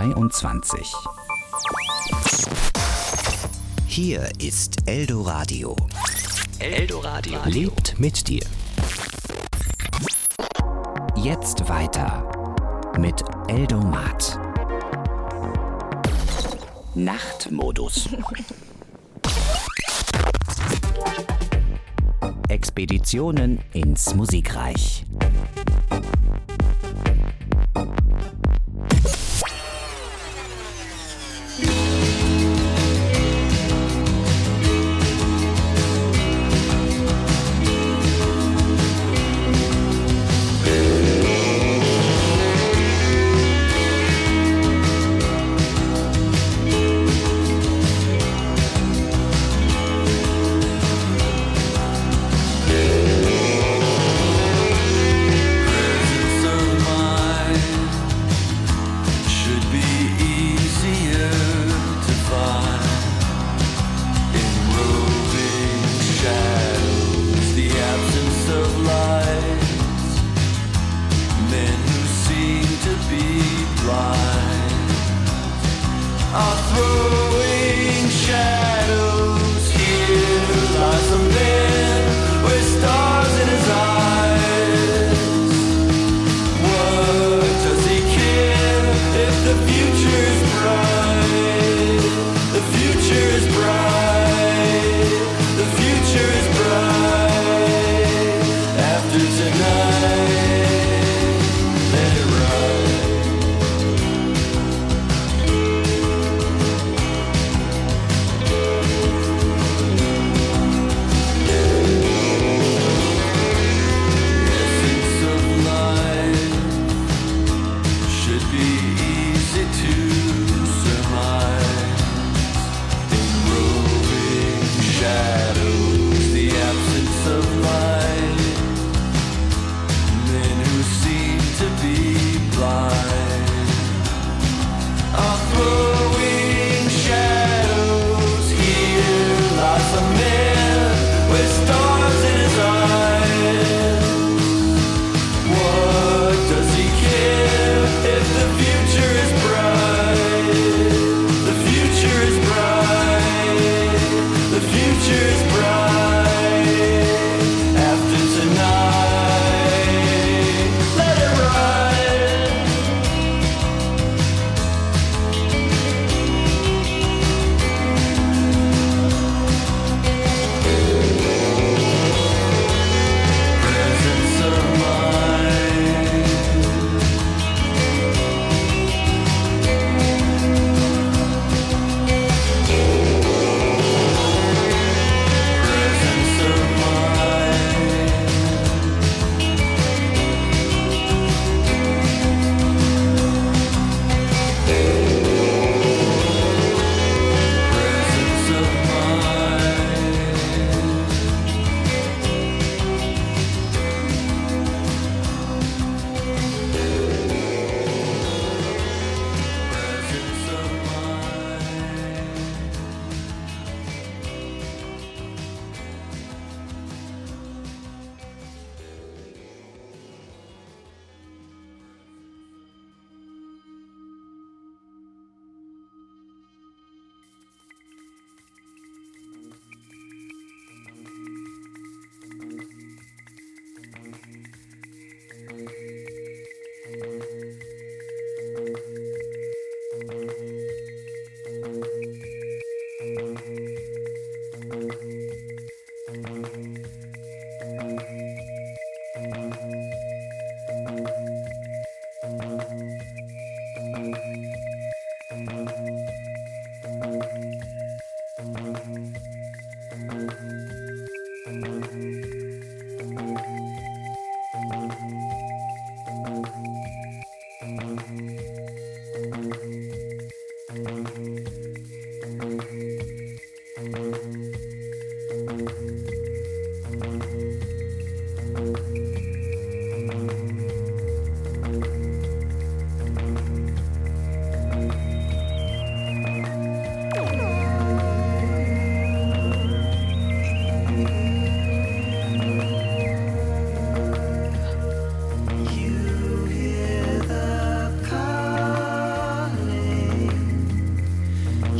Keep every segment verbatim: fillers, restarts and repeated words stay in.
zweitausendzweiundzwanzig. Hier ist Eldoradio. Eldoradio lebt mit dir. Jetzt weiter mit Eldomat. Nachtmodus. Expeditionen ins Musikreich.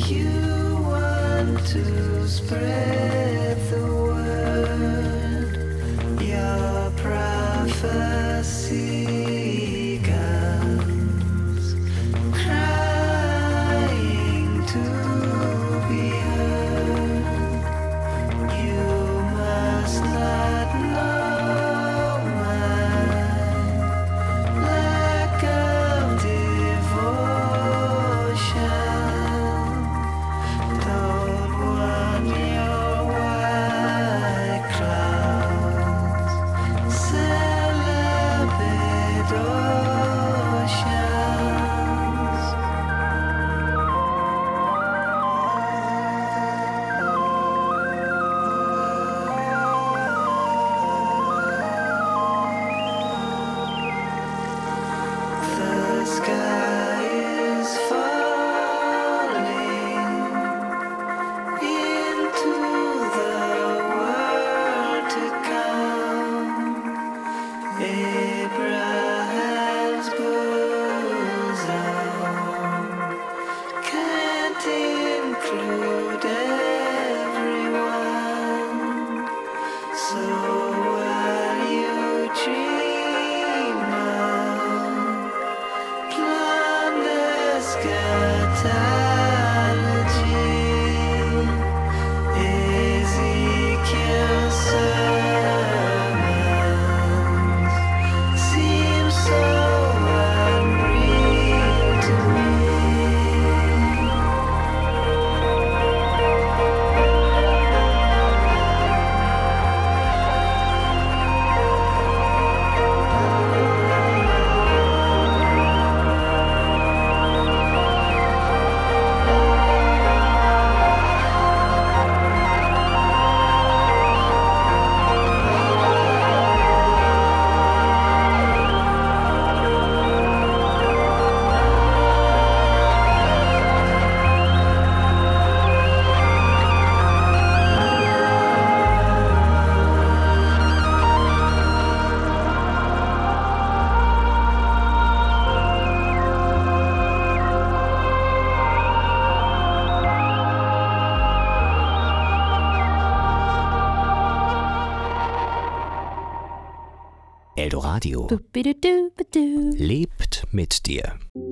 Eldoradio lebt mit dir.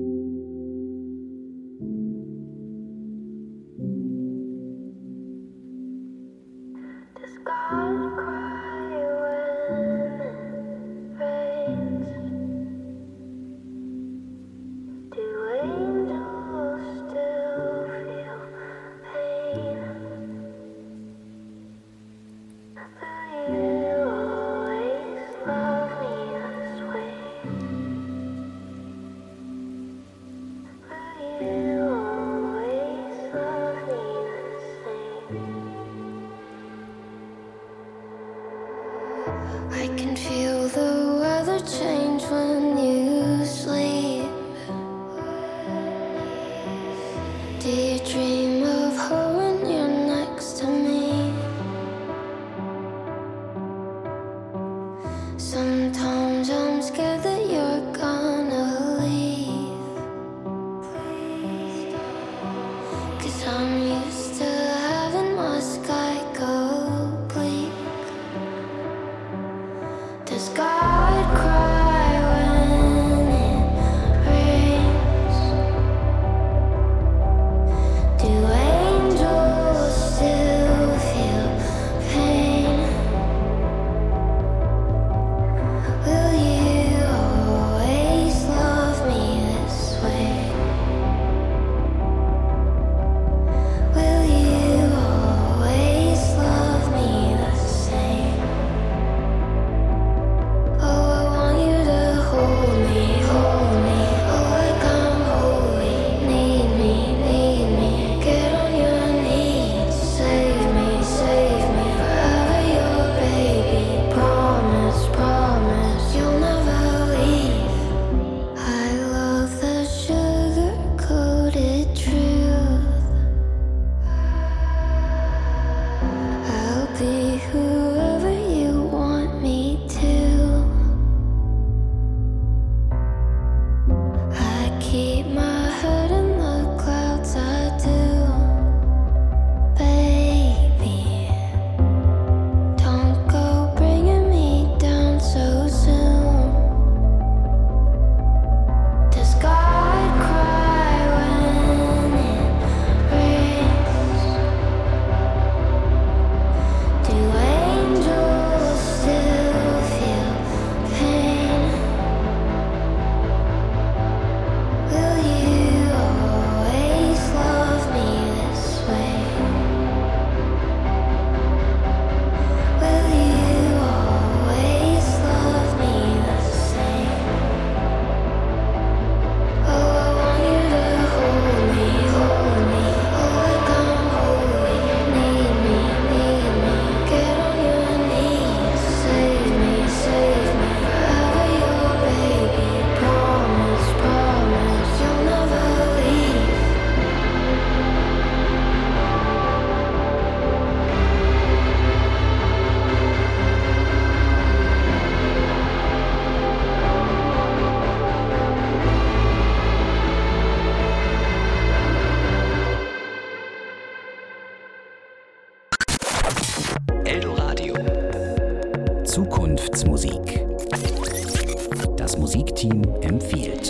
I can feel the weather change when you sleep. Do you dream of her when you're next to me? Sometimes I'm scared that you're gonna leave, 'cause I'm used to having my sky go bleak. Does God cry when it rains? Do angels still feel pain? Will you always love me this way? Zukunftsmusik. Das Musikteam empfiehlt.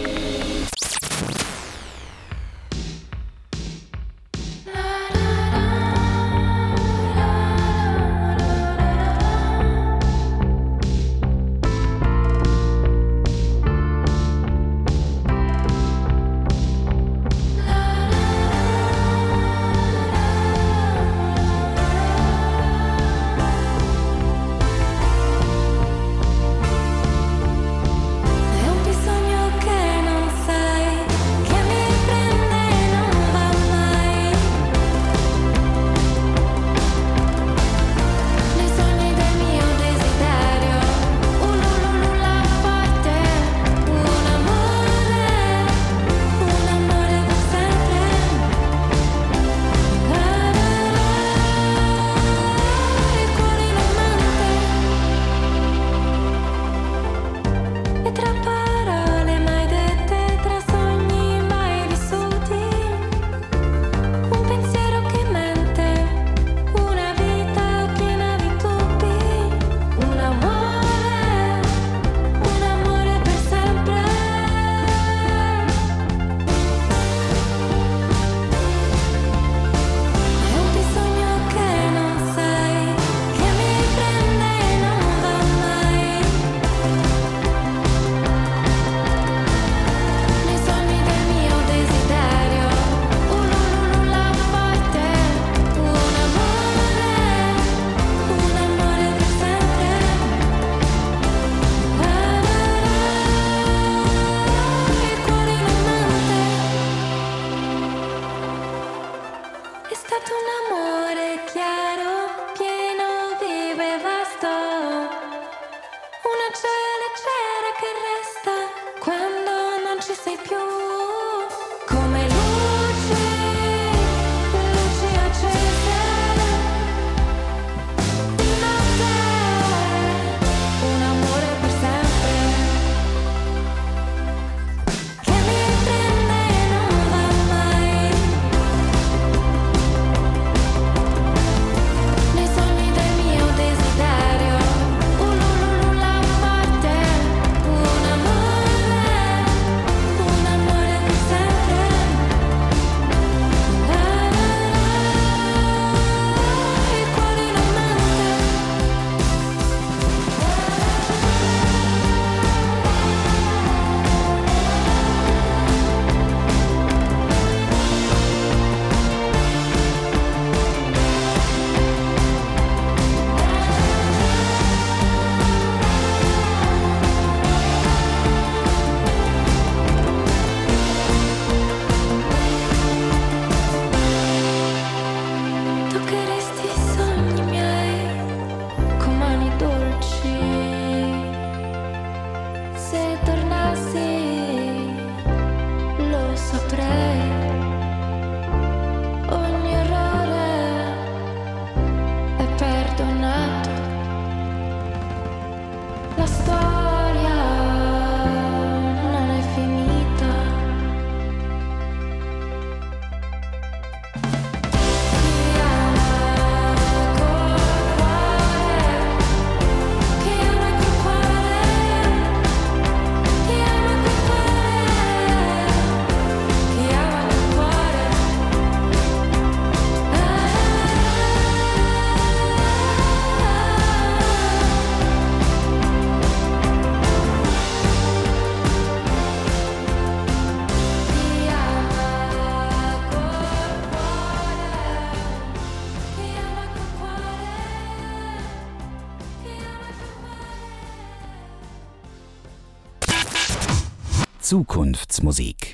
Zukunftsmusik.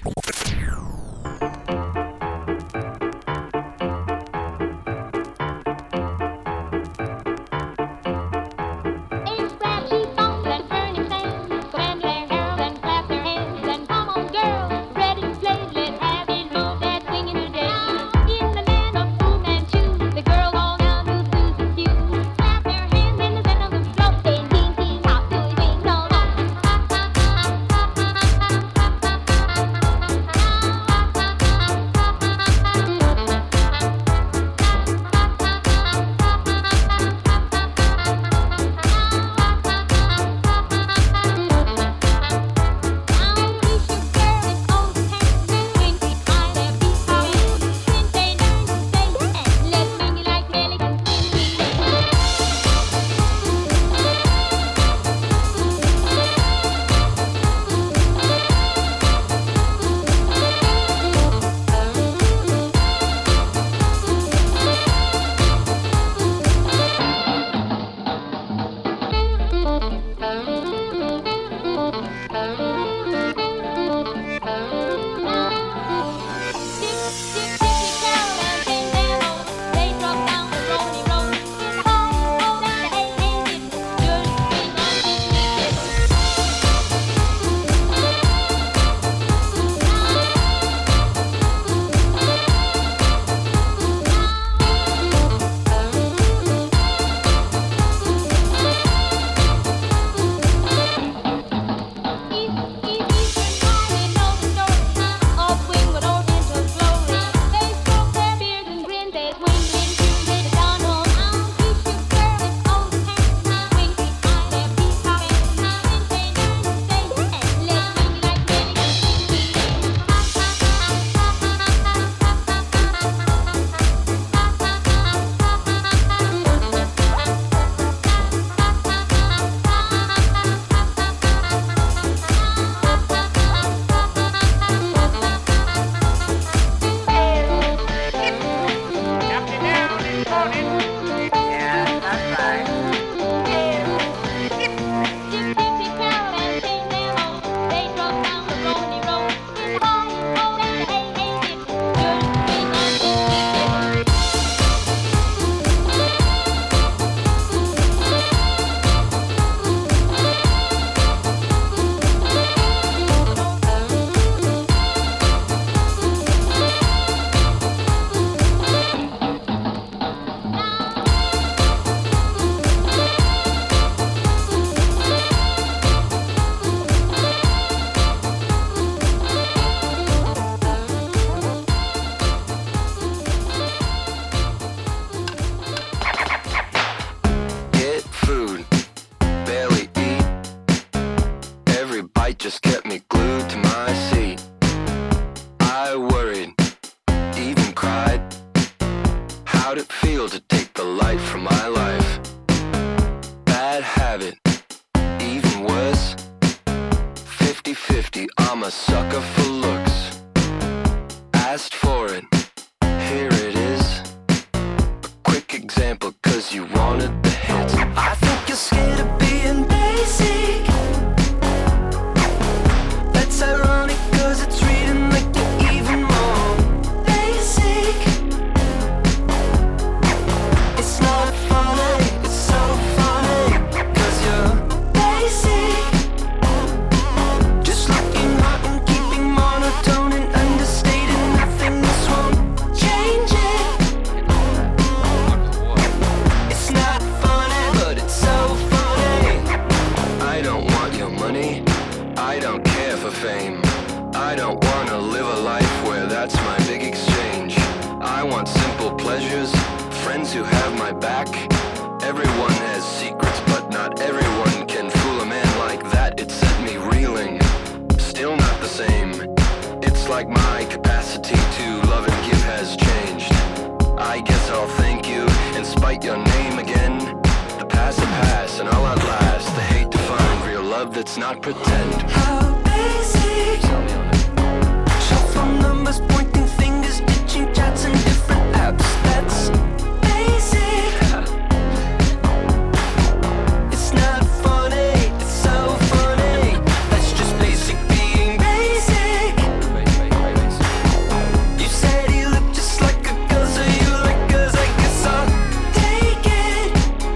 Thank you. How'd it feel to take the light from my life? Bad habit, even worse. Fifty-fifty, I'm a sucker for looks. Asked for it, here it is. A quick example, cause you wanted the hits. I think you're scared of being basic. That's ironic, cause it's reading like you're even more basic. It's not funny, it's so funny, cause you're basic. Just looking hot and keeping monotone and understated. Nothing, this won't change it. It's not funny, but it's so funny. I don't want your money, I don't care for fame. I don't wanna live a life where that's my big exchange. I want simple pleasures, friends who have my back. Everyone has secrets, but not everyone can fool a man like that. It set me reeling, still not the same. It's like my capacity to love and give has changed. I guess I'll thank you and spite your name again. The past will pass and I'll outlast the hate to find real love that's not pretend. How basic? Tell me on it. Shuffle numbers, pointing fingers, ditching chats and different apps. That's basic. It's not funny, it's so funny. That's just basic being basic. You said you look just like a girl, so you like girls, I guess I'll take it.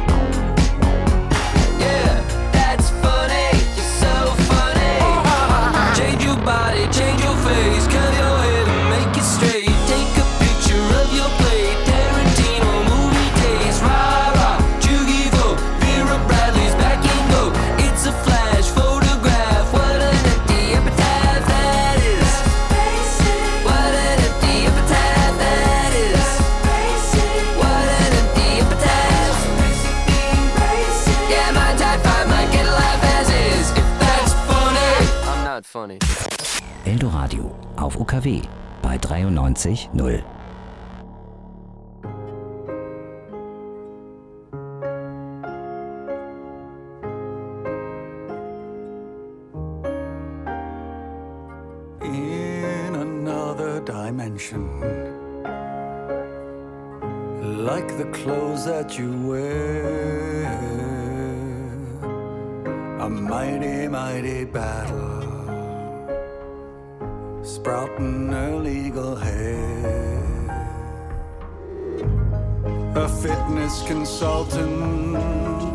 Yeah, that's funny, you're so funny. Change your body, change your face, curl your head and make it straight. Take a picture of your plate, Tarantino movie days. Rah rah, Jugivo, Vera Bradley's back and go. It's a flash photograph, what an empty epitaph that is. What an empty epitaph that is. What an empty epitaph. Yeah, my type five might get a laugh as is. If that's funny, I'm not funny. Eldoradio auf U K W bei dreiundneunzig Komma null. In another dimension, like the clothes that you wear, a mighty, mighty battle sprouting illegal hair. A fitness consultant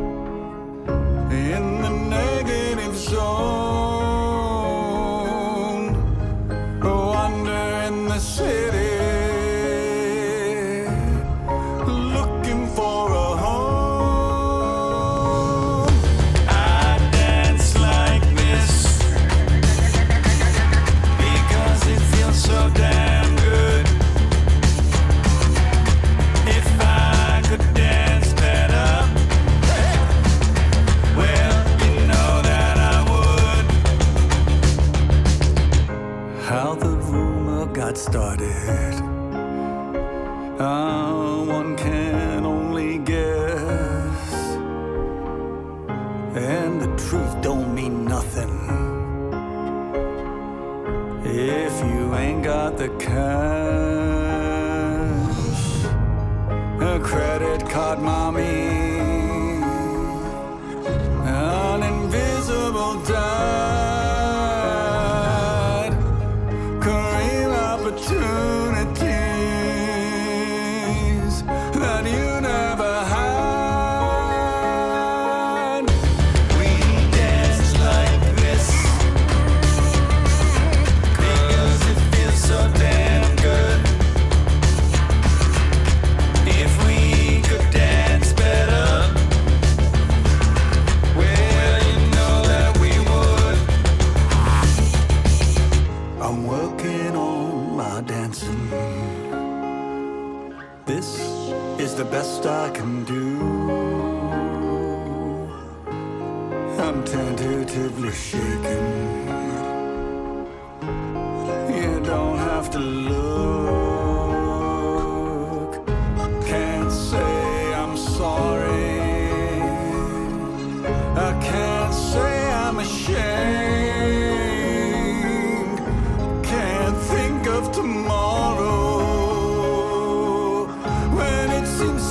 in the negative zone, wander in the city looking for a home. I dance like this because it feels so damn good. If I could dance better, well, you know that I would. How the rumor got started, ah, one can only guess, and the truth don't mean nothing if you ain't got the cash. A credit card mommy, an invisible dad, career opportunities that you never had. We dance like this because it feels so damn good. If we could dance better, well, you know that we would. I'm working on my dancing. This is the best I can do. I'm tentatively shaking. You don't have to look.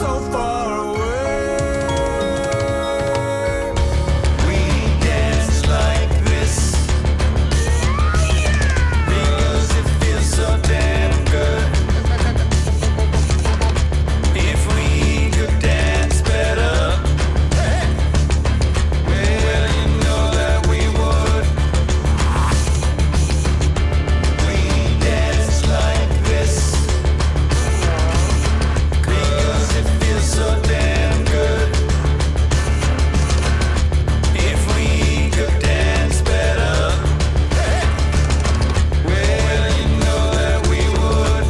so far away. We dance like this because it feels so damn good. If we could dance better, well, you know that we would. We dance like this because it feels so damn good. If we could dance better, well, you know that we would.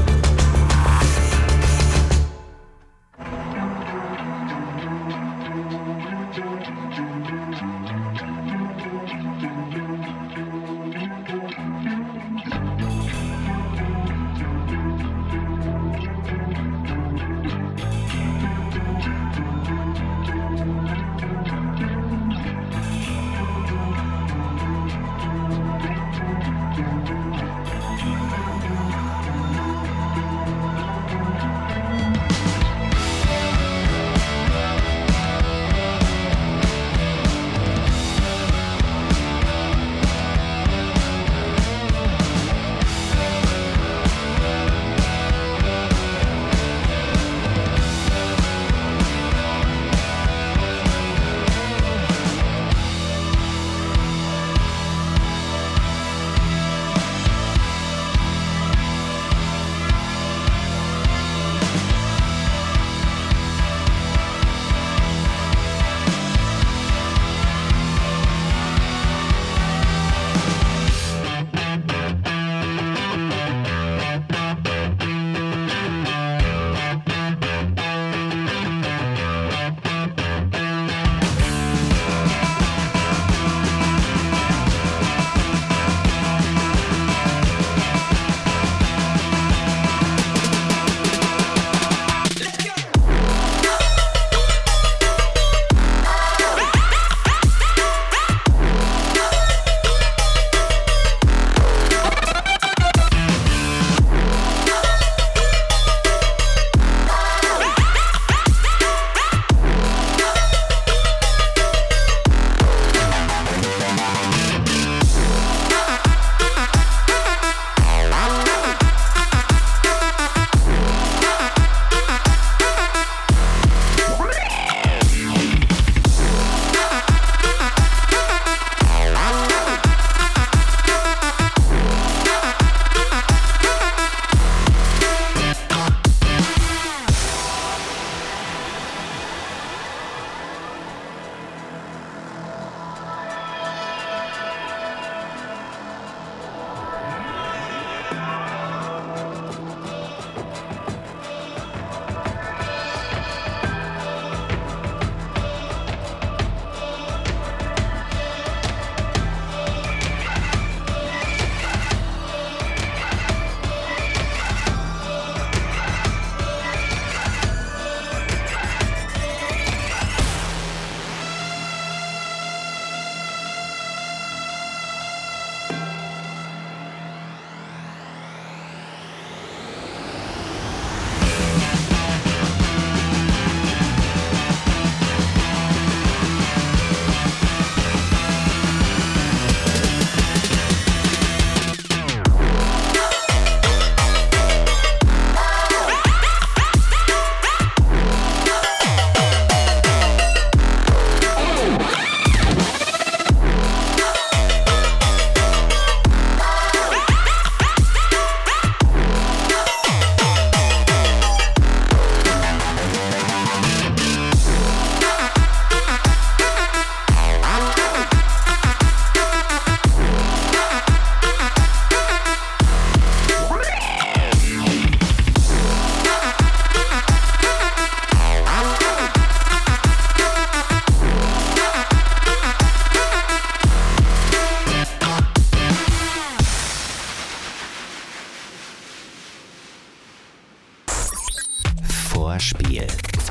Vorspiel.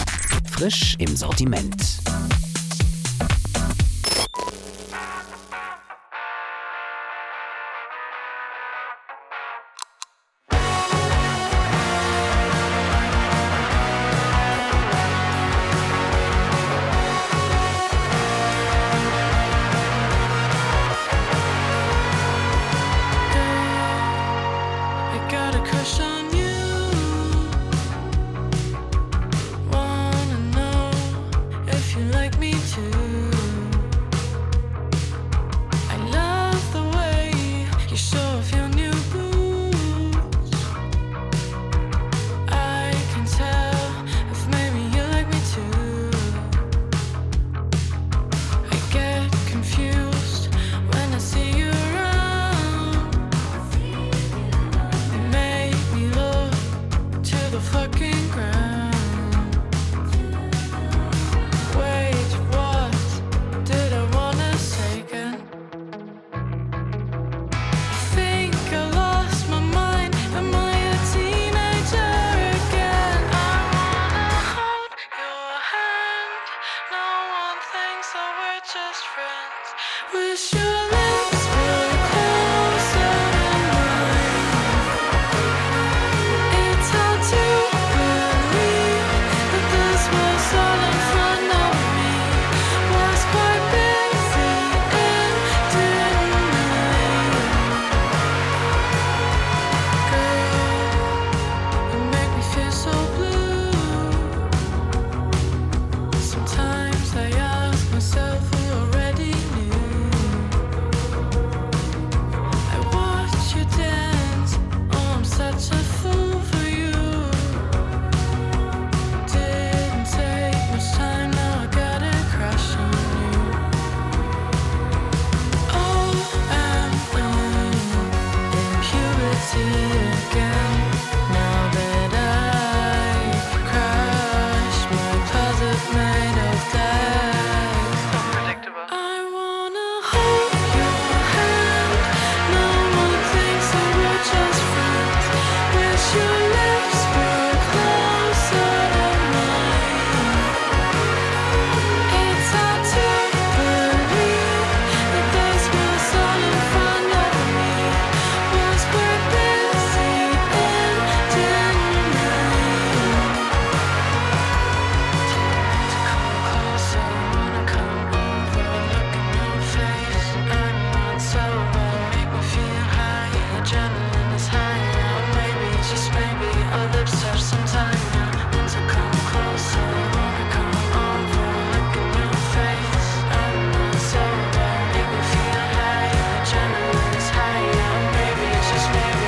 Frisch im Sortiment. fucking ground. Wait, what did I wanna say again? I think I lost my mind. Am I a teenager again? I wanna hold your hand. No one thinks that we're just friends. Wish your lips were closer than mine. It's hard to believe that this was all in front of me. Was quite busy and didn't Girl, you make me feel so blue. Sometimes I ask myself who already knew. I watch you dance, oh I'm such a fool for you. Didn't take much time, now I got a crush on you. Oh, I'm in impurity again. Now that I crashed my closet made of glass. Unpredictable. I wanna hold your hand. No one thinks that we're just friends. Wish your lips were closer than mine. It's hard to believe that this was all in front of me. Was quite busy and didn't To come closer, wanna come over, look in your face. I'm not sober, make me feel high. Adrenaline is high now, maybe, just maybe our lips touch sometime now. Want to come closer, wanna come over, look in your face. I'm not sober, make me feel high. Adrenaline is high now, maybe, just maybe.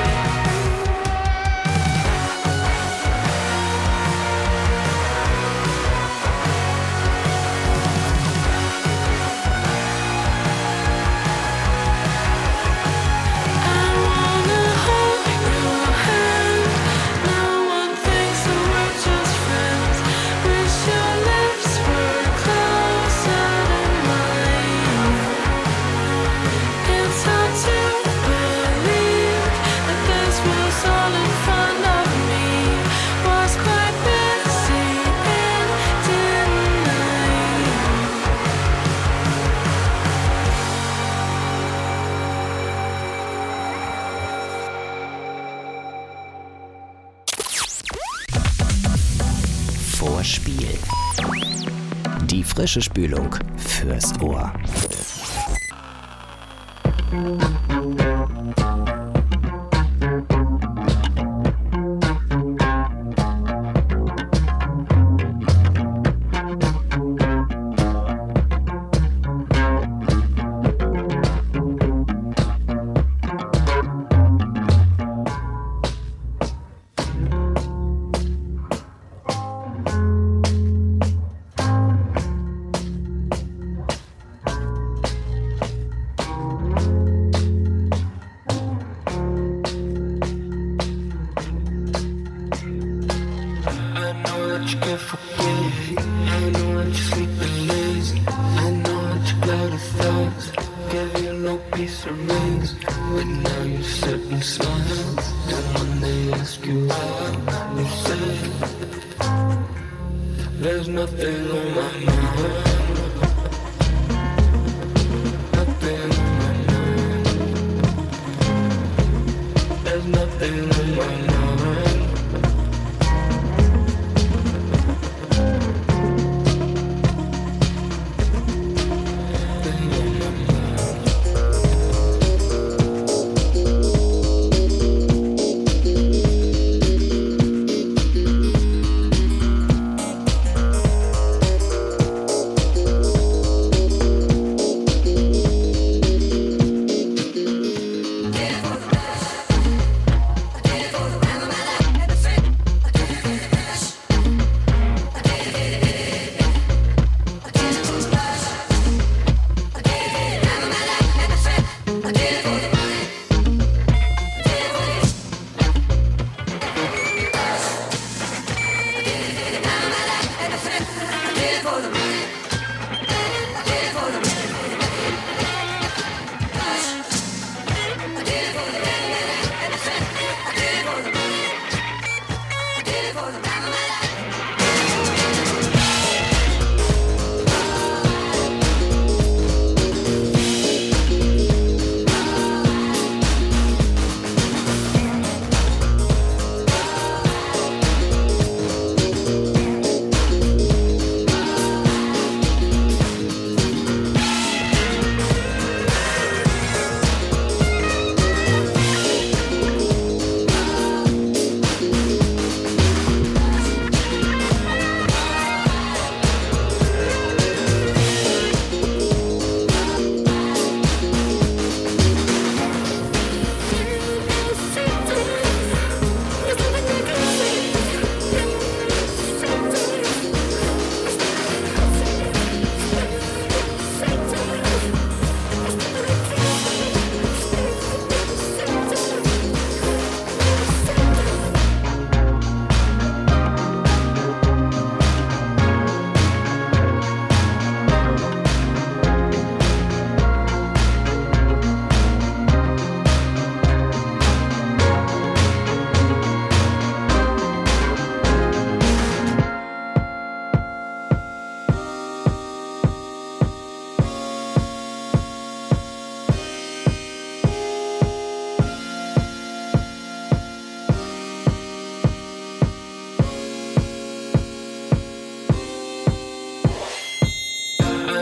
I wanna hold your hand. No one thinks that we're just friends. Wish your lips were closer than mine. It's hard to believe that this was all in front of me. Was quite busy and didn't Vorspiel. Die frische Spülung fürs Ohr. I know that you can forget. I know that you're sleeping lazy. I know that you got a thoughts. Give you no peace of rings. But now you sit and smile. And when they ask you out, you say there's nothing on my mind. Nothing on my mind. There's nothing on my mind.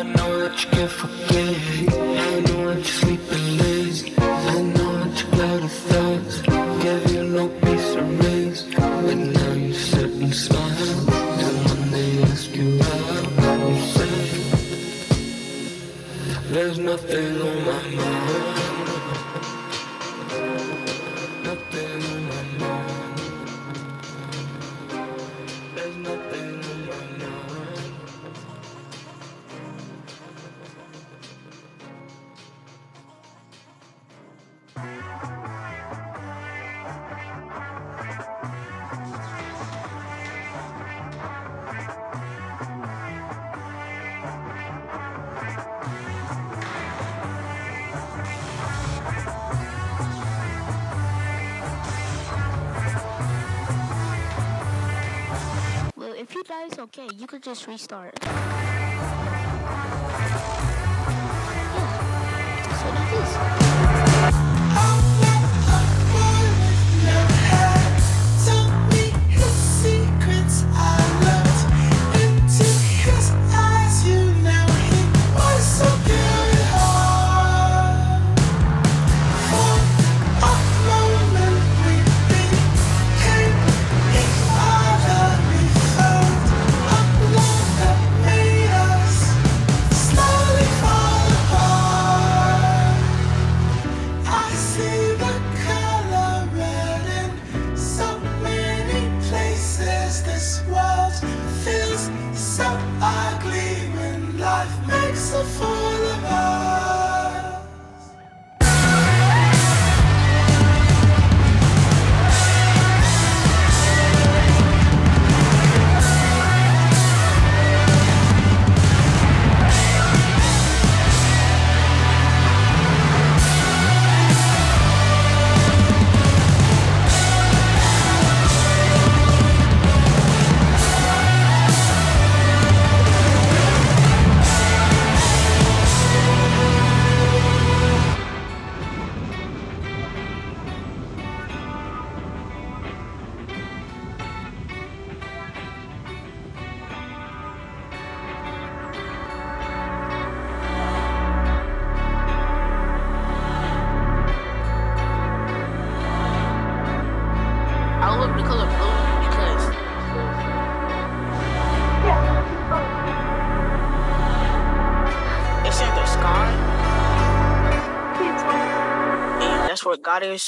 I know that you can't forget. I know that you're sleeping lazy. I know that you're out of thoughts. Gave you no peace of rest. But now you sit and smile. And when they ask you out, you say, there's nothing on my mind. Nothing on my mind. There's nothing on my mind. Well, if you die, it's okay. You could just restart. Yeah. That's what it is. I love the color blue because it's in the sky, and that's where God is.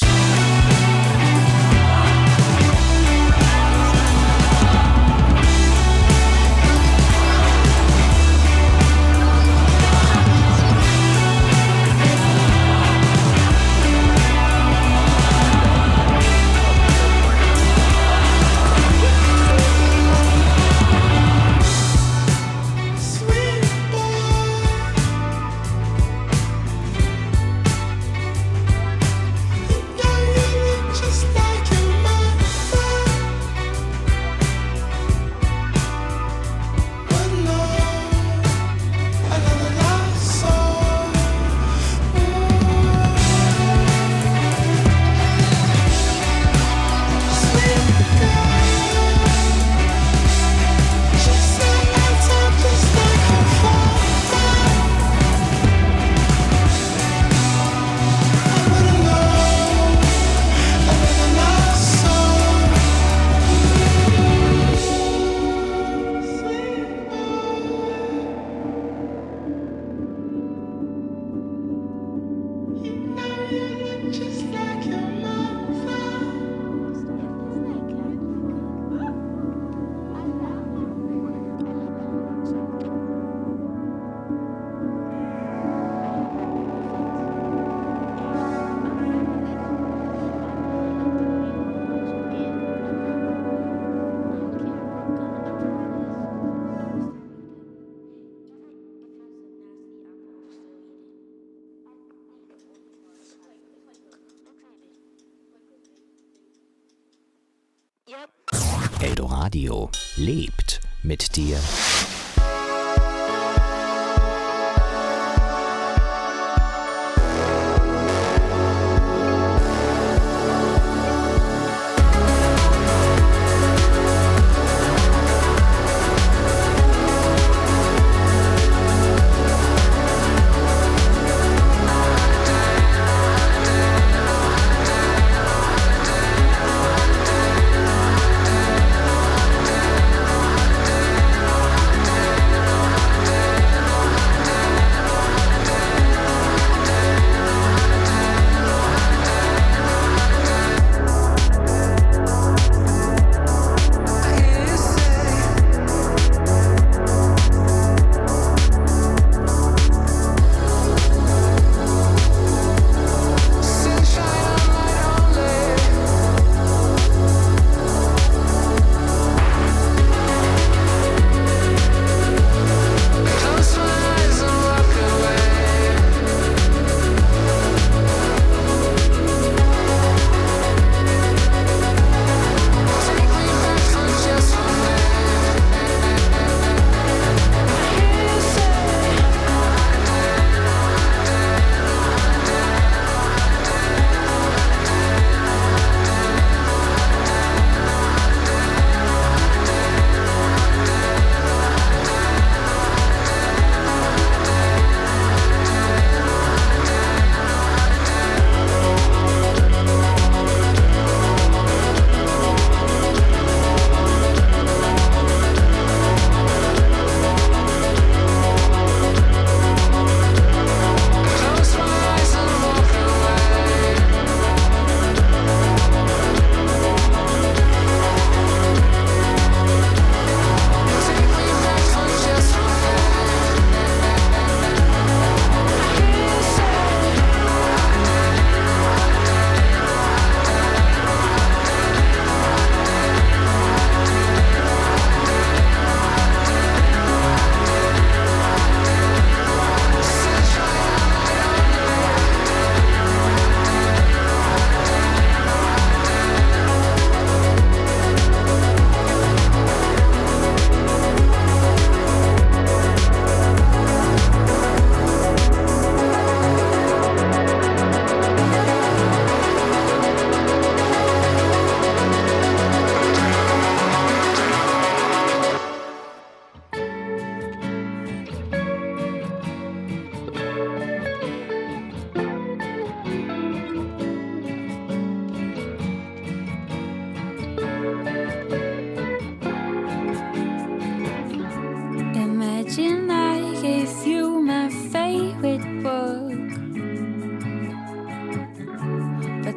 Eldoradio lebt mit dir.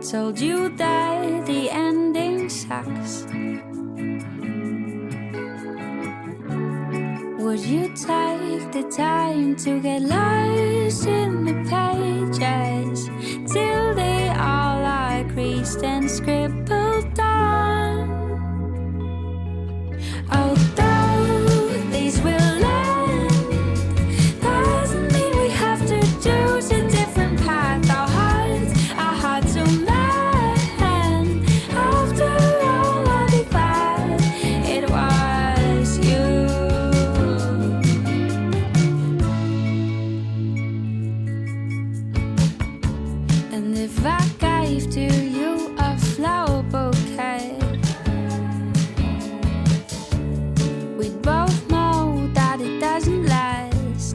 told you that the ending sucks, would you take the time to get lost in the pages till they all are creased and scribbled on? Although these will end, doesn't mean we have to choose a different path. Our hearts are hard to mend. After all, I'll be glad it was you. And if I gave to you a flower bouquet, we'd both know that it doesn't last.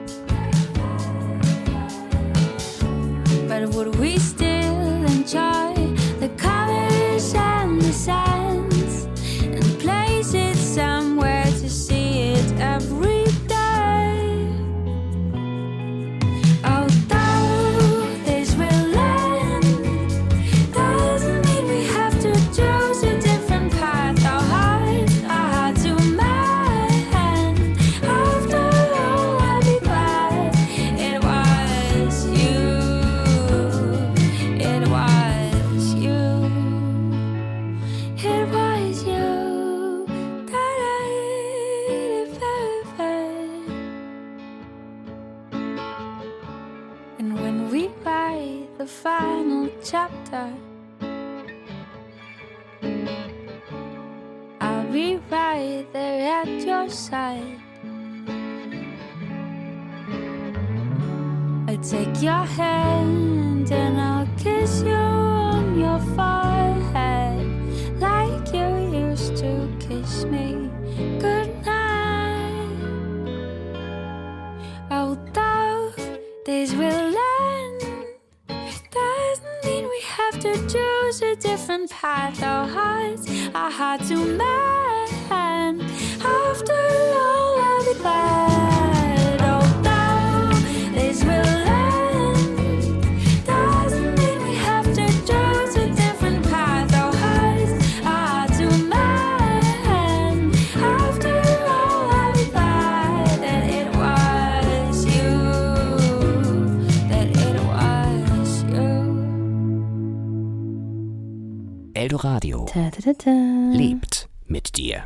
But would we still enjoy the colors and the scents and place it somewhere to see it every day? Although this will end, doesn't mean we have to choose a different path. Our hearts are hard to mend. After all, I'll be glad it was you. It was you. It was you. Da-da-da-da-da. And when we write the final chapter, I'll be right there at your side. I take your hand and I'll kiss you on your forehead like you used to kiss me goodnight. Although this will end, doesn't mean we have to choose a different path. Our hearts are hard to mend. After all, I'll be glad. Although this will end, doesn't mean we have to choose a different path. Our hearts are hard to mend. After all, I'll be glad that it was you, that it was you. Eldoradio Ta-ta-ta-ta. lebt mit dir.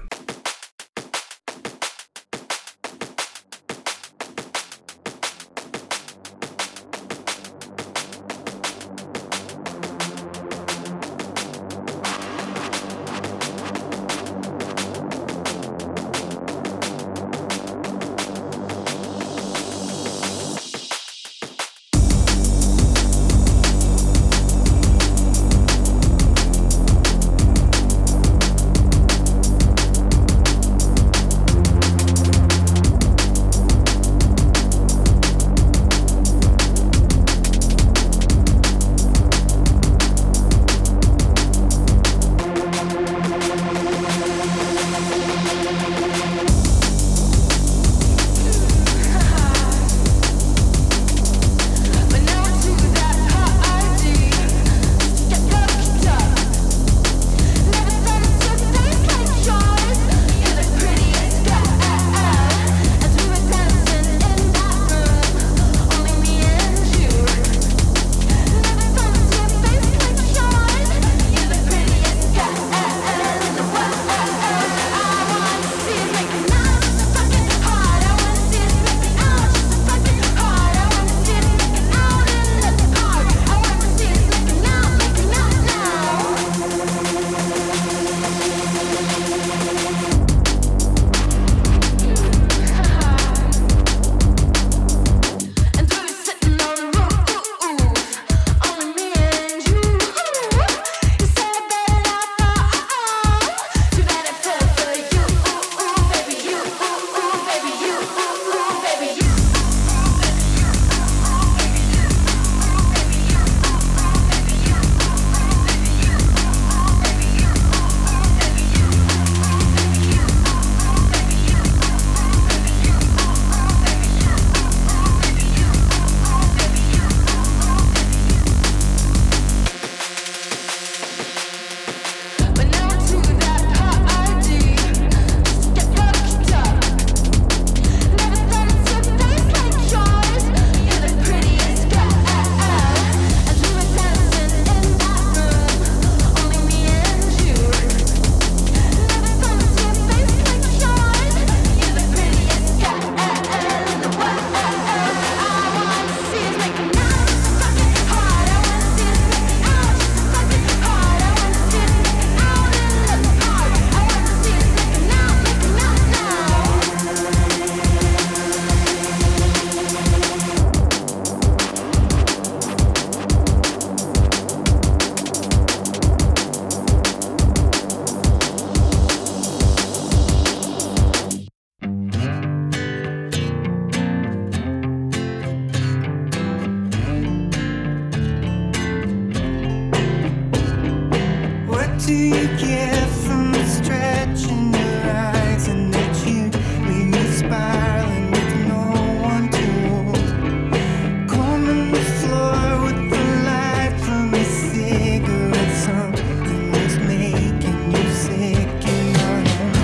do you get from stretching your eyes and that you leave me spiraling with no one to hold? Combing the floor with the light from a cigarette, something was making you sick in my home.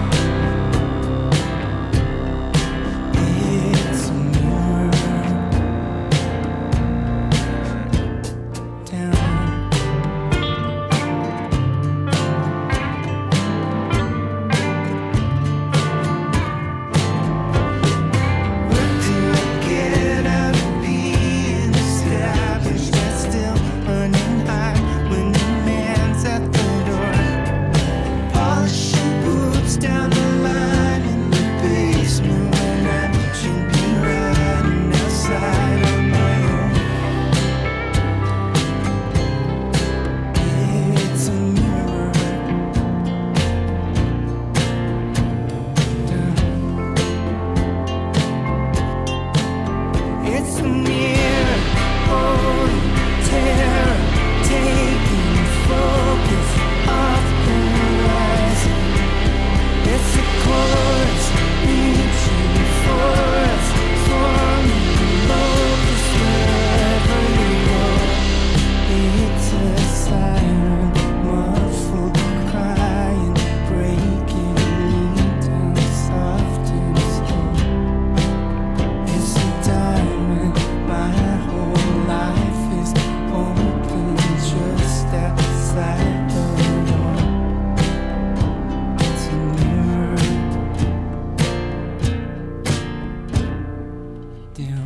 It's a mirror down. What do I get out of being established? I'm still running high when the man's at the door. Polishing boots down the line in the basement when I should be riding outside on my own. It's a mirror down. It's a mirror holding terror, taking focus off the horizon. It's a chorus reaching for us, forming locust wherever you go. It's a siren, muffled crying, breaking me down soft and slow. It's a diamond, my whole life is open just outside the door. It's a mirror down.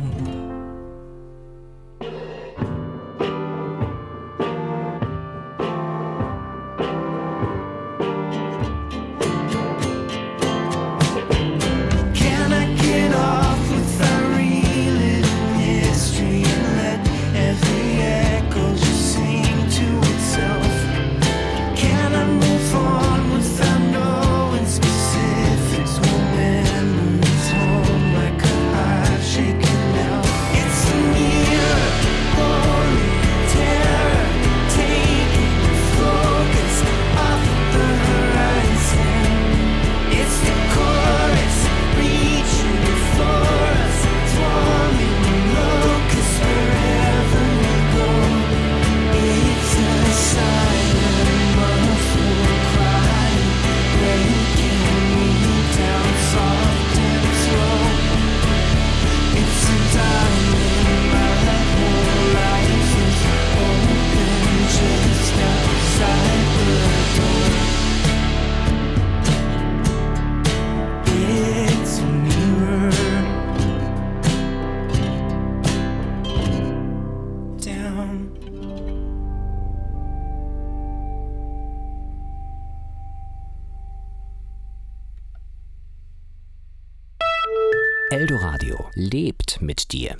Can I get off without reliving history and let every echo just sing to itself? Can I move on without knowing specifics? Will memories hold like a heart shaking now? It's a mirror, holy terror, taking focus off the horizon. It's the chorus reaching for us, swarming locusts wherever we go. It's a silent, muffled crying, breaking me down soft and slow. It's a diamond, my whole life is open just outside the door. It's a mirror down. Eldoradio lebt mit dir.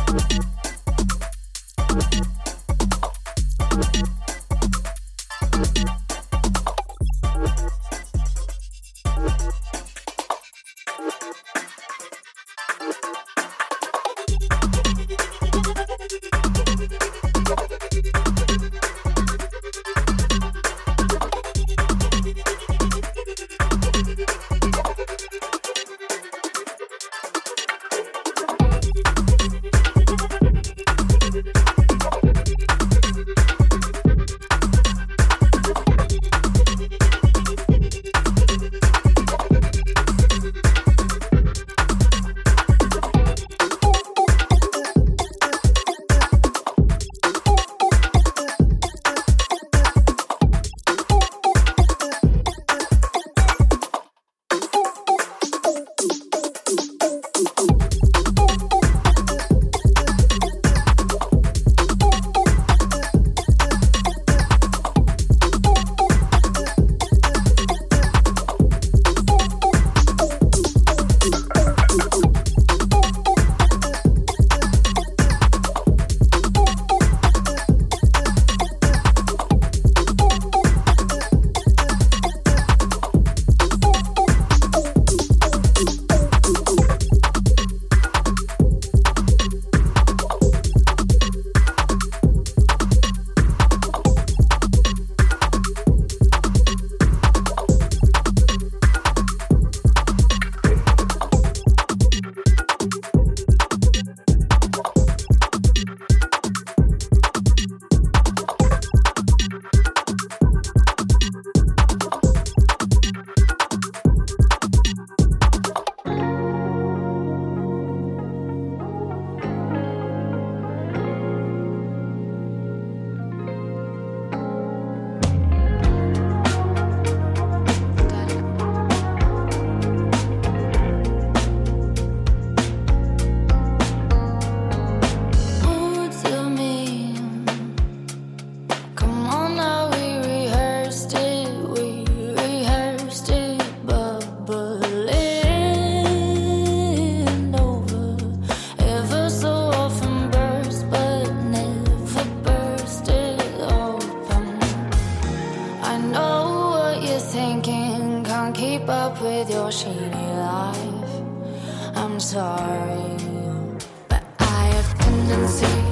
Bye.